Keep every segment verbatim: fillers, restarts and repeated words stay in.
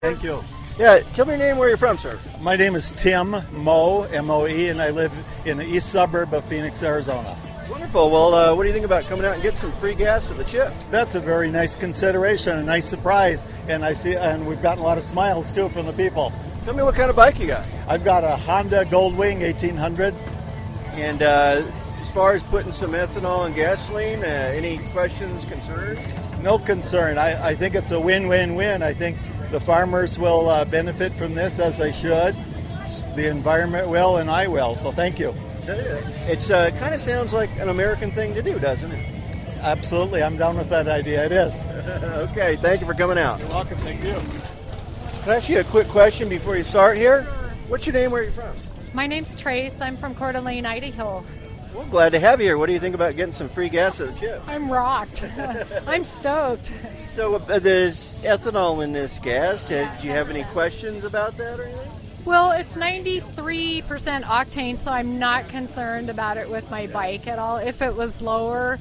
Thank you. Yeah, tell me your name, where you're from, sir. My name is Tim Moe, M O E, and I live in the east suburb of Phoenix, Arizona. Wonderful. Well, uh, what do you think about coming out and getting some free gas at the chip? That's a very nice consideration, a nice surprise, and I see, and we've gotten a lot of smiles too from the people. Tell me what kind of bike you got. I've got a Honda Goldwing eighteen hundred. And uh, as far as putting some ethanol and gasoline, uh, any questions, concerns? No concern. I, I think it's a win-win-win. I think the farmers will uh, benefit from this as they should. The environment will, and I will. So thank you. It's uh, kind of sounds like an American thing to do, doesn't it? Absolutely. I'm down with that idea. It is. Okay. Thank you for coming out. You're welcome. Thank you. Can I ask you a quick question before you start here? What's your name? Where are you from? My name's Trace. I'm from Coeur d'Alene, Idaho. Well, glad to have you here. What do you think about getting some free gas at the chip? I'm rocked. I'm stoked. So uh, there's ethanol in this gas. Did you have any questions about that or anything? Well, it's ninety-three percent octane, so I'm not concerned about it with my bike at all. If it was lower,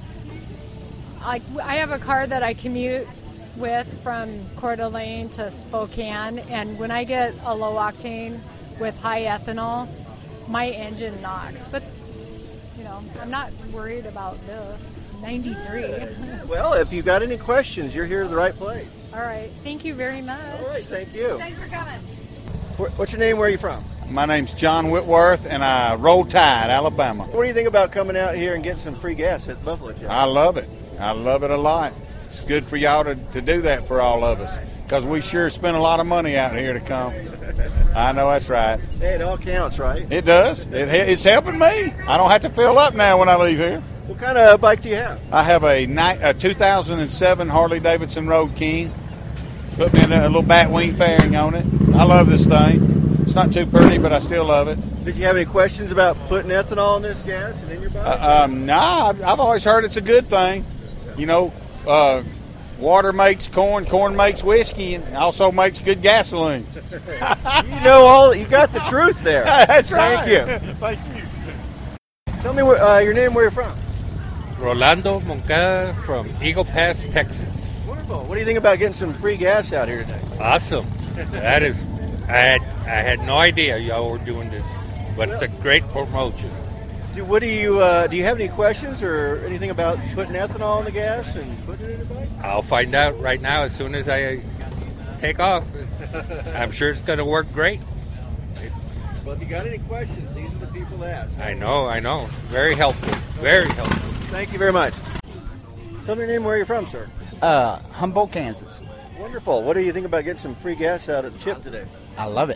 I, I have a car that I commute with from Coeur d'Alene to Spokane, and when I get a low octane with high ethanol, my engine knocks. But, you know, I'm not worried about this. ninety-three. Well, if you've got any questions, you're here at the right place. All right. Thank you very much. All right. Thank you. Thanks for coming. What's your name? Where are you from? My name's John Whitworth, and I Roll Tide, Alabama. What do you think about coming out here and getting some free gas at the Buffalo Chip? I love it. I love it a lot. It's good for y'all to, to do that for all of us, because we sure spend a lot of money out here to come. I know that's right. Hey, it all counts, right? It does. It, it's helping me. I don't have to fill up now when I leave here. What kind of bike do you have? I have a, a two thousand seven Harley-Davidson Road King. Put me in a little bat wing fairing on it. I love this thing. It's not too pretty, but I still love it. Did you have any questions about putting ethanol in this gas and in your bike? Uh, um, nah, I've, I've always heard it's a good thing. You know, uh, water makes corn, corn makes whiskey, and also makes good gasoline. You know all. You got the truth there. That's right. Thank you. Thank you. Tell me where, uh, your name, where you're from. Rolando Moncada from Eagle Pass, Texas. Wonderful. What do you think about getting some free gas out here today? Awesome. That is, I had I had no idea y'all were doing this, but it's a great promotion. Do, what do you uh, do? You have any questions or anything about putting ethanol in the gas and putting it in the bike? I'll find out right now as soon as I take off. I'm sure it's going to work great. Well, if you got any questions, these are the people to ask. I know, I know. Very helpful. Very helpful. Thank you very much. Tell me your name, where you're from, sir. Uh, Humboldt, Kansas. Wonderful. What do you think about getting some free gas out at the chip today? I love it.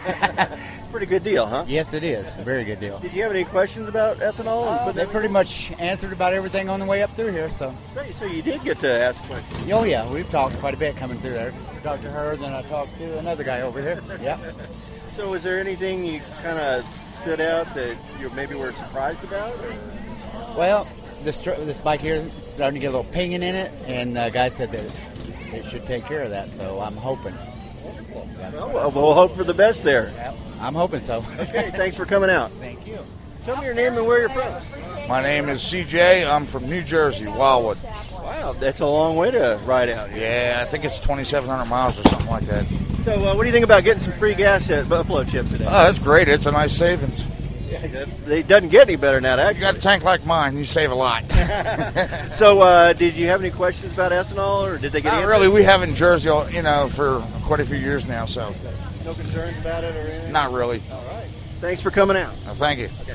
Pretty good deal, huh? Yes, it is. A very good deal. Did you have any questions about ethanol? And Uh, putting they it pretty in? much answered about everything on the way up through here. So, So you did get to ask questions. oh yeah, we've talked quite a bit coming through there. I talked to her, then I talked to another guy over here. Yeah. So was there anything you kind of stood out that you maybe were surprised about? Or? Well, this tr- this bike here is starting to get a little pinging in it, and the guy said that it should take care of that. So I'm hoping. That's Well, what- we'll hope for the best there. Yep, I'm hoping so. Okay, thanks for coming out. Thank you. Tell me your name and where you're from. My name is C J. I'm from New Jersey, Wildwood. Wow, that's a long way to ride out here. Yeah, I think it's twenty-seven hundred miles or something like that. So uh, what do you think about getting some free gas at Buffalo Chip today? Oh, that's great. It's a nice savings. It doesn't get any better than that, You actually. got a tank like mine, you save a lot. So uh, did you have any questions about ethanol, or did they get Not answered? really. We have in Jersey, you know, for quite a few years now, so No concerns about it or anything? not really. All right. Thanks for coming out. Uh, Thank you. Okay.